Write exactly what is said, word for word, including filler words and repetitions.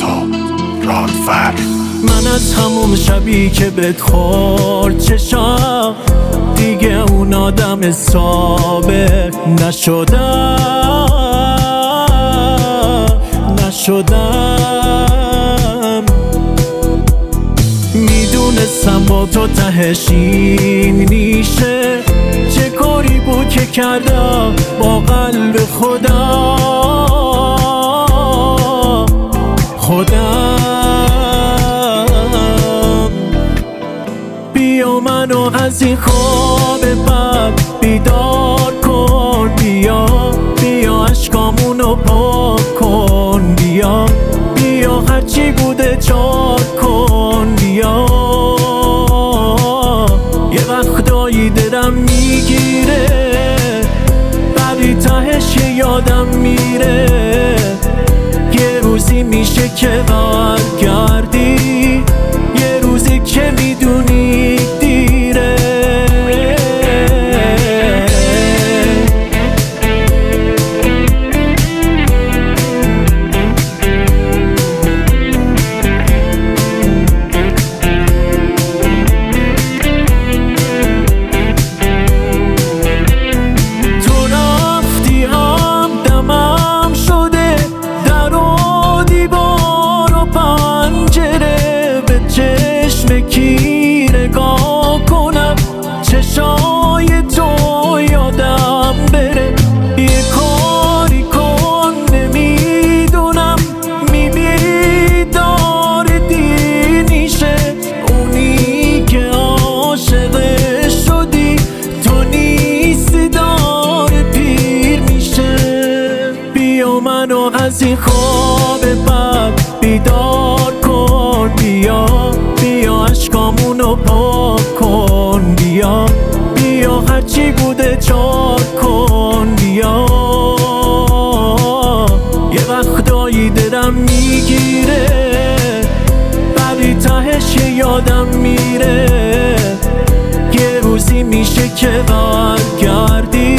تا رادفر. من از همون شبی که بهت خورد چشام دیگه اون آدم ثابت نشدم نشدم میدونستم با تو تهش این نیشه، چه کاری بود که کردم با قلب خدا خودم. بیا منو از این خواب بد بیدار کن، بیا بیا عشقامونو پاک کن، بیا بیا هرچی بوده جار کن، بیا یه وقتایی دلم میگیره ولی تهش یادم میره، یه روزی میشه که برگردی، یه روزی که میدونی دیره. تو رفتی هم دمم شده در و دیوار و پنجره، به چشم کی نگاه کنم چشای تو یادم بره، یه کاری کن نمیدونم میبینی داره دینیشه، اونی که عاشق شدی تو نیستی داره پیر میشه. بیا منو از این خواب بد بیدار کن، بیا بیا عشقامونو پاک کن، بیا بیا هرچی بوده جار کن، بیا یه وقتایی دلم میگیره ولی تهش یادم میره، یه روزی میشه که برگردی،